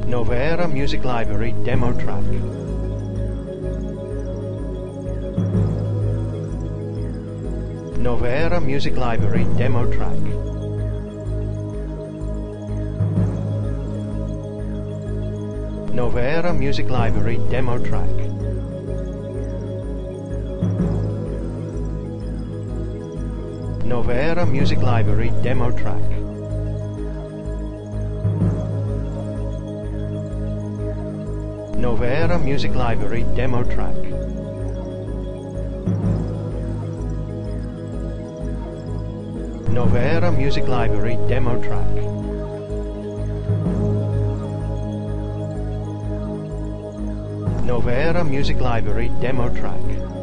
Novera Music Library demo track. Novera Music Library demo track. Novera Music Library demo track. Novera Music Library demo track. Novera Music Library demo track. Novera Music Library demo track. Novera Music Library demo track.